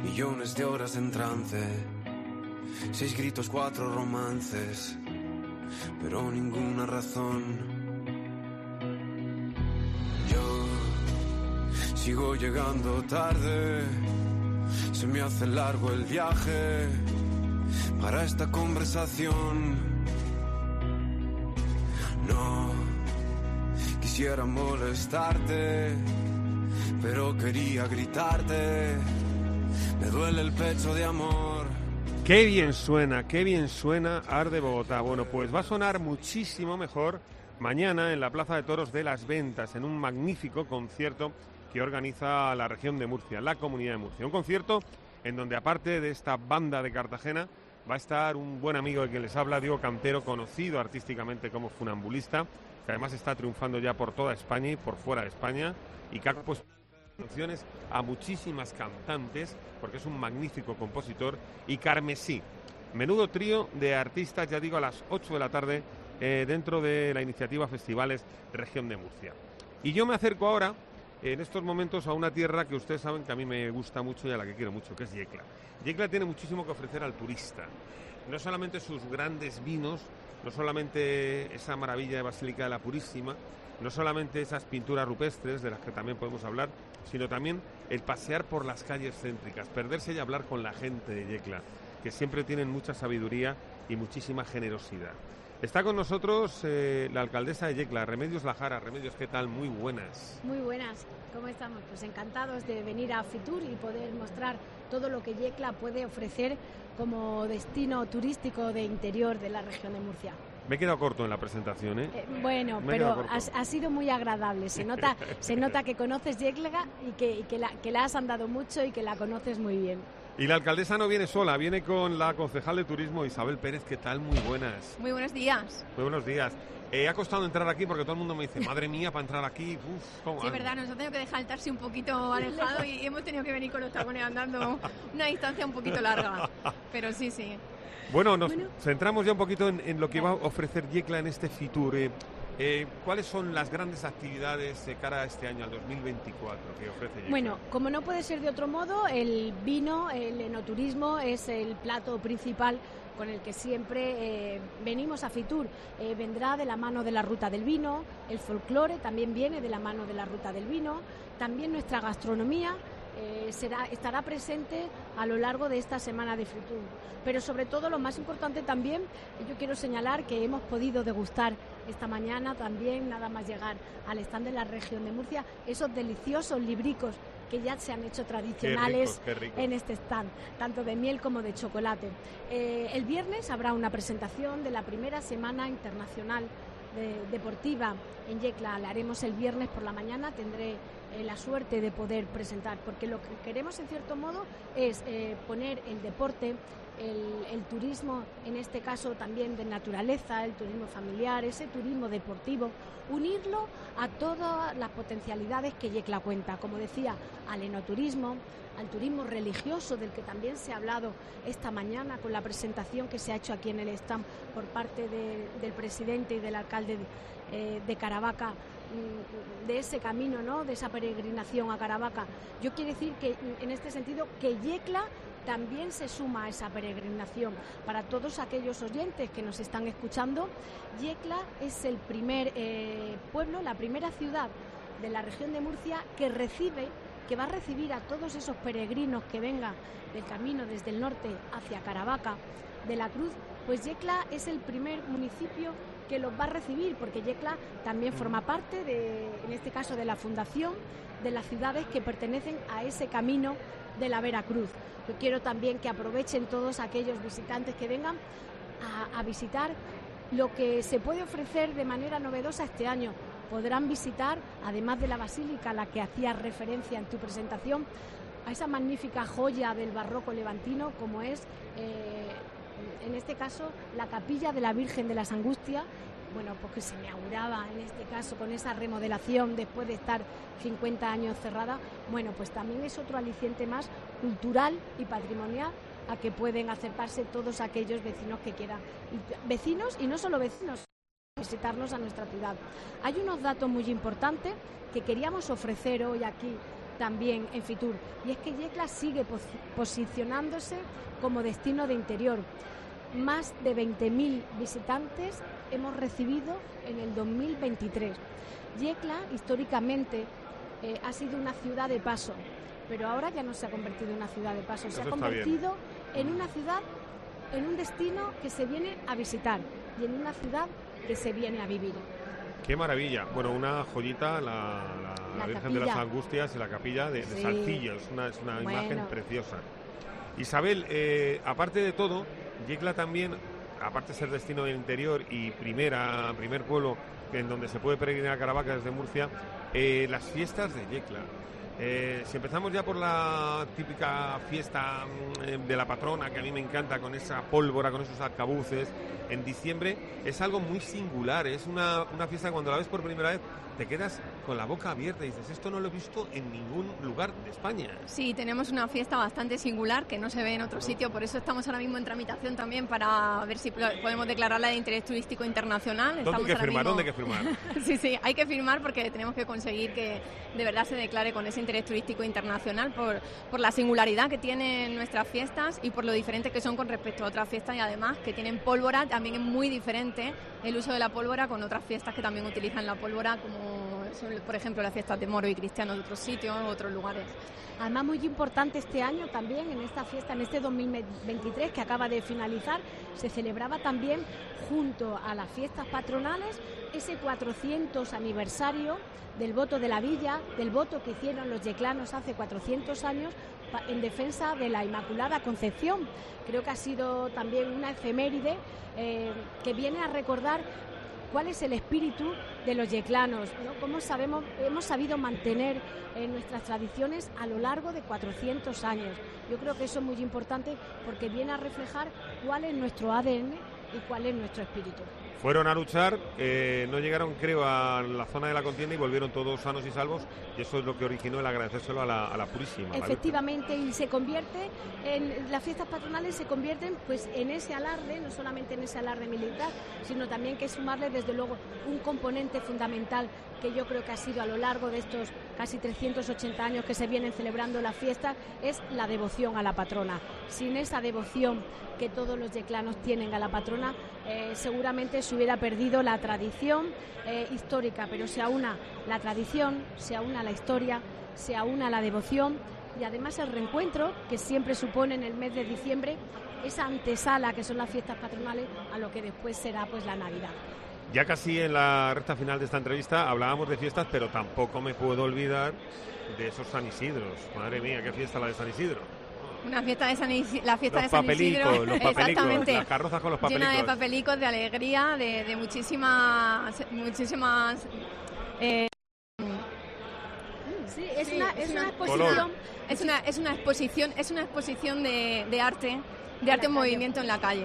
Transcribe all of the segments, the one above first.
millones de horas en trance, 6 gritos, 4 romances, pero ninguna razón. Yo sigo llegando tarde, se me hace largo el viaje para esta conversación. No quisiera molestarte, pero quería gritarte. Me duele el pecho de amor. Qué bien suena Arde Bogotá. Bueno, pues va a sonar muchísimo mejor mañana en la Plaza de Toros de Las Ventas, en un magnífico concierto que organiza la región de Murcia, la Comunidad de Murcia. Un concierto en donde, aparte de esta banda de Cartagena, va a estar un buen amigo de quien les habla, Diego Cantero, conocido artísticamente como funambulista, que además está triunfando ya por toda España y por fuera de España, y que ha compuesto canciones a muchísimas cantantes, porque es un magnífico compositor, y Carmesí. Menudo trío de artistas, ya digo, a las 8 de la tarde, dentro de la iniciativa Festivales Región de Murcia. Y yo me acerco ahora, en estos momentos, a una tierra que ustedes saben que a mí me gusta mucho y a la que quiero mucho, que es Yecla. Yecla tiene muchísimo que ofrecer al turista. No solamente sus grandes vinos, no solamente esa maravilla de Basílica de la Purísima, no solamente esas pinturas rupestres de las que también podemos hablar, sino también el pasear por las calles céntricas, perderse y hablar con la gente de Yecla, que siempre tienen mucha sabiduría y muchísima generosidad. Está con nosotros la alcaldesa de Yecla, Remedios Lajara. Remedios, ¿qué tal? Muy buenas. Muy buenas, ¿cómo estamos? Pues encantados de venir a Fitur y poder mostrar todo lo que Yecla puede ofrecer como destino turístico de interior de la región de Murcia. Me he quedado corto en la presentación, ¿eh? Bueno, pero ha sido muy agradable. Se nota que conoces Yecla y que la has andado mucho y que la conoces muy bien. Y la alcaldesa no viene sola, viene con la concejal de turismo, Isabel Pérez. ¿Qué tal? Muy buenas. Muy buenos días. Muy buenos días. Ha costado entrar aquí porque todo el mundo me dice, madre mía, para entrar aquí, ¿cómo? Sí, es verdad, nos ha tenido que dejar el taxi un poquito alejado y hemos tenido que venir con los tacones andando una distancia un poquito larga. Pero sí. Bueno, nos centramos ya un poquito en lo que va a ofrecer Yecla en este Fitur. ¿Cuáles son las grandes actividades de cara a este año, al 2024, que ofrece Yecla? Bueno, como no puede ser de otro modo, el vino, el enoturismo es el plato principal con el que siempre venimos a Fitur. Vendrá de la mano de la Ruta del Vino, el folclore también viene de la mano de la Ruta del Vino, también nuestra gastronomía estará presente a lo largo de esta semana de Fitur. Pero sobre todo, lo más importante también, yo quiero señalar que hemos podido degustar esta mañana también, nada más llegar al stand de la región de Murcia, esos deliciosos libricos que ya se han hecho tradicionales qué rico. En este stand, tanto de miel como de chocolate. El viernes habrá una presentación de la primera Semana Internacional Deportiva en Yecla. La haremos el viernes por la mañana, tendré la suerte de poder presentar, porque lo que queremos en cierto modo es poner el deporte, el turismo, en este caso también de naturaleza, el turismo familiar, ese turismo deportivo, unirlo a todas las potencialidades que Yecla cuenta, como decía, al enoturismo, al turismo religioso, del que también se ha hablado esta mañana con la presentación que se ha hecho aquí en el stand por parte del presidente y del alcalde de Caravaca, de ese camino, ¿no?, de esa peregrinación a Caravaca. Yo quiero decir que en este sentido que Yecla también se suma a esa peregrinación. Para todos aquellos oyentes que nos están escuchando, Yecla es el primer pueblo, la primera ciudad de la región de Murcia que va a recibir a todos esos peregrinos que vengan del camino desde el norte hacia Caravaca de la Cruz. Pues Yecla es el primer municipio que los va a recibir, porque Yecla también forma parte en este caso, de la fundación de las ciudades que pertenecen a ese camino de la Veracruz. Yo quiero también que aprovechen todos aquellos visitantes que vengan a visitar lo que se puede ofrecer de manera novedosa este año. Podrán visitar, además de la basílica a la que hacías referencia en tu presentación, a esa magnífica joya del barroco levantino, como es en este caso la capilla de la Virgen de las Angustias, bueno, pues que se inauguraba en este caso con esa remodelación después de estar 50 años cerrada. Bueno, pues también es otro aliciente más cultural y patrimonial a que pueden acercarse todos aquellos vecinos que quieran, vecinos y no solo vecinos, visitarnos a nuestra ciudad. Hay unos datos muy importantes que queríamos ofrecer hoy aquí también en Fitur. Y es que Yecla sigue posicionándose como destino de interior. Más de 20.000 visitantes hemos recibido en el 2023. Yecla, históricamente, ha sido una ciudad de paso, pero ahora ya no se ha convertido en una ciudad de paso, se ha convertido en una ciudad, en un destino que se viene a visitar y en una ciudad que se viene a vivir. ¡Qué maravilla! Bueno, una joyita, la Virgen de las Angustias y la capilla de Salcillo, es una imagen preciosa. Isabel, aparte de todo, Yecla también, aparte de ser destino del interior y primer pueblo en donde se puede peregrinar a Caravaca desde Murcia, las fiestas de Yecla. Si empezamos ya por la típica fiesta de la patrona, que a mí me encanta, con esa pólvora, con esos arcabuces, en diciembre, es algo muy singular, es una fiesta que cuando la ves por primera vez te quedas con la boca abierta y dices, esto no lo he visto en ningún lugar de España. Sí, tenemos una fiesta bastante singular que no se ve en otro sitio, por eso estamos ahora mismo en tramitación también para ver si podemos declararla de interés turístico internacional. ¿Dónde hay que firmar? Sí, hay que firmar porque tenemos que conseguir que de verdad se declare con ese interés turístico internacional por la singularidad que tienen nuestras fiestas y por lo diferentes que son con respecto a otras fiestas, y además que tienen pólvora. También es muy diferente el uso de la pólvora con otras fiestas que también utilizan la pólvora, como son, por ejemplo, las fiestas de moros y cristianos de otros sitios, otros lugares. Además, muy importante este año también, en esta fiesta, en este 2023 que acaba de finalizar, se celebraba también, junto a las fiestas patronales, ese 400 aniversario del voto de la villa, del voto que hicieron los yeclanos hace 400 años en defensa de la Inmaculada Concepción. Creo que ha sido también una efeméride que viene a recordar cuál es el espíritu de los yeclanos, ¿no? Cómo hemos sabido mantener nuestras tradiciones a lo largo de 400 años. Yo creo que eso es muy importante porque viene a reflejar cuál es nuestro ADN y cuál es nuestro espíritu. Fueron a luchar, no llegaron, creo, a la zona de la contienda y volvieron todos sanos y salvos, y eso es lo que originó el agradecérselo a la Purísima. Efectivamente, y se convierte en las fiestas patronales, se convierten pues en ese alarde, no solamente en ese alarde militar, sino también que sumarle desde luego un componente fundamental que yo creo que ha sido a lo largo de estos casi 380 años que se vienen celebrando las fiestas, es la devoción a la patrona. Sin esa devoción que todos los yeclanos tienen a la patrona, seguramente se hubiera perdido la tradición histórica, pero se aúna la tradición, se aúna la historia, se aúna la devoción y además el reencuentro que siempre supone en el mes de diciembre esa antesala que son las fiestas patronales a lo que después será pues la Navidad. Ya casi en la recta final de esta entrevista hablábamos de fiestas, pero tampoco me puedo olvidar de esos San Isidros. Madre mía, qué fiesta la de San Isidro. Una fiesta de San Isidro, la fiesta de San Isidro, los papelicos, exactamente, las carrozas con los papelicos. Llena de papelicos, de alegría, de muchísimas sí, es una exposición, es una exposición de arte en movimiento en la calle.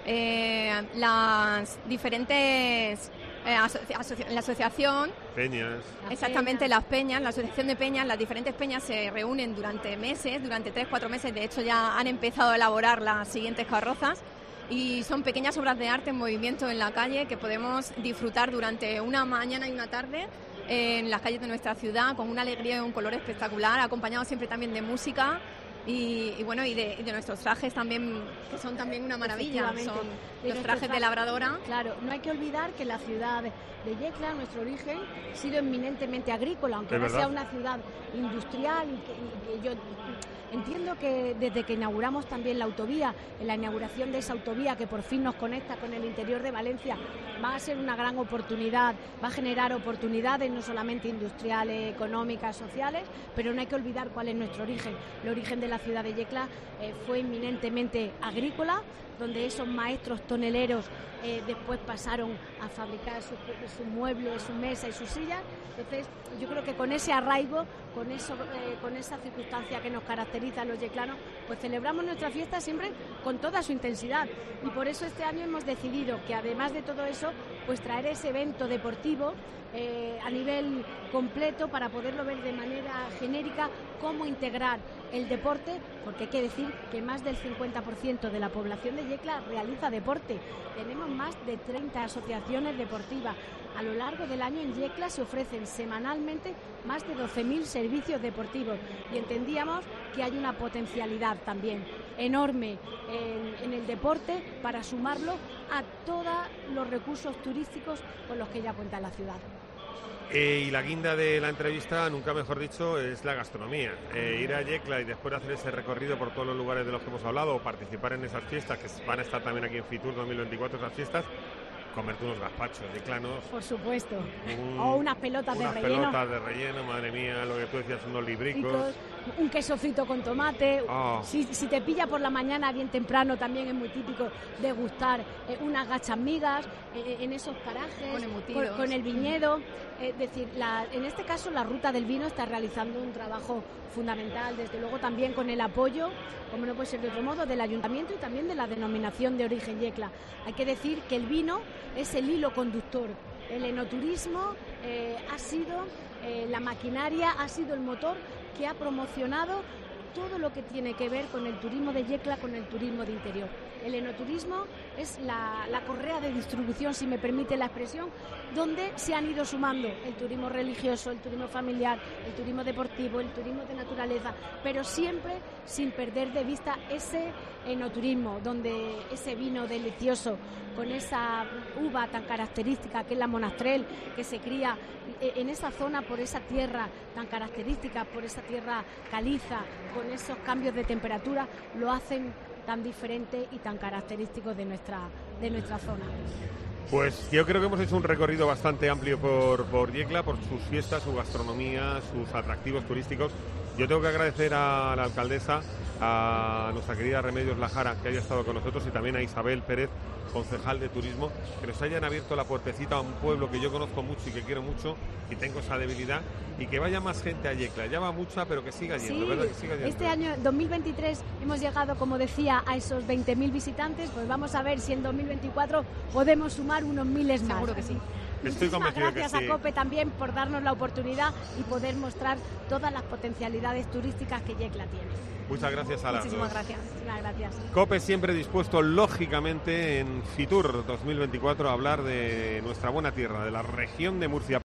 Las diferentes la asociación, peñas, exactamente, las peñas, la asociación de peñas, las diferentes peñas se reúnen durante meses, durante 3-4 meses. De hecho ya han empezado a elaborar las siguientes carrozas y son pequeñas obras de arte en movimiento en la calle que podemos disfrutar durante una mañana y una tarde en las calles de nuestra ciudad, con una alegría y un color espectacular, acompañado siempre también de música. Y bueno, y de nuestros trajes también, que son también una maravilla, son los trajes de labradora. Claro, no hay que olvidar que la ciudad de Yecla, nuestro origen, ha sido eminentemente agrícola, aunque ahora sea una ciudad industrial y que yo entiendo que desde que inauguramos también la autovía, en la inauguración de esa autovía que por fin nos conecta con el interior de Valencia, va a ser una gran oportunidad, va a generar oportunidades no solamente industriales, económicas, sociales, pero no hay que olvidar cuál es nuestro origen. El origen de la ciudad de Yecla fue eminentemente agrícola, donde esos maestros toneleros después pasaron a fabricar sus muebles, sus mesas y sus sillas. Entonces, yo creo que con ese arraigo, con esa circunstancia que nos caracteriza a los yeclanos, pues celebramos nuestra fiesta siempre con toda su intensidad. Y por eso este año hemos decidido que, además de todo eso, pues traer ese evento deportivo a nivel completo para poderlo ver de manera genérica, cómo integrar el deporte, porque hay que decir que más del 50% de la población de Yecla realiza deporte. Tenemos más de 30 asociaciones deportivas. A lo largo del año en Yecla se ofrecen semanalmente más de 12.000 servicios deportivos y entendíamos que hay una potencialidad también enorme en el deporte para sumarlo a todos los recursos turísticos con los que ya cuenta la ciudad. Y la guinda de la entrevista, nunca mejor dicho, es la gastronomía. Ir a Yecla y después hacer ese recorrido por todos los lugares de los que hemos hablado o participar en esas fiestas que van a estar también aquí en Fitur 2024, esas fiestas, comerte unos gazpachos yeclanos. Por supuesto. O unas pelotas de relleno. Unas pelotas de relleno, madre mía, lo que tú decías, unos libricos. Un queso frito con tomate. Oh. Si te pilla por la mañana bien temprano, también es muy típico degustar unas gachas migas en esos parajes, con el viñedo. Es decir, en este caso la Ruta del Vino está realizando un trabajo fundamental, desde luego también con el apoyo, como no puede ser de otro modo, del Ayuntamiento y también de la Denominación de Origen Yecla. Hay que decir que el vino es el hilo conductor. El enoturismo ha sido la maquinaria, ha sido el motor que ha promocionado todo lo que tiene que ver con el turismo de Yecla, con el turismo de interior. El enoturismo es la correa de distribución, si me permite la expresión, donde se han ido sumando el turismo religioso, el turismo familiar, el turismo deportivo, el turismo de naturaleza, pero siempre sin perder de vista ese enoturismo, donde ese vino delicioso, con esa uva tan característica que es la Monastrell, que se cría en esa zona por esa tierra tan característica, por esa tierra caliza, con esos cambios de temperatura, lo hacen tan diferente y tan característico de nuestra zona. Pues yo creo que hemos hecho un recorrido bastante amplio por Yecla, por sus fiestas, su gastronomía, sus atractivos turísticos. Yo tengo que agradecer a la alcaldesa, a nuestra querida Remedios Lajara, que haya estado con nosotros, y también a Isabel Pérez, concejal de turismo, que nos hayan abierto la puertecita a un pueblo que yo conozco mucho y que quiero mucho y tengo esa debilidad, y que vaya más gente a Yecla. Ya va mucha, pero que siga yendo, sí, ¿verdad? Que siga yendo. Este año 2023 hemos llegado, como decía, a esos 20.000 visitantes. Pues vamos a ver si en 2024 podemos sumar unos miles más. Seguro que sí. Estoy convencido gracias que sí. a COPE también por darnos la oportunidad y poder mostrar todas las potencialidades turísticas que Yecla tiene. Muchas gracias a las dos. Muchísimas gracias. Muchísimas gracias. COPE siempre dispuesto, lógicamente, en Fitur 2024 a hablar de nuestra buena tierra, de la región de Murcia.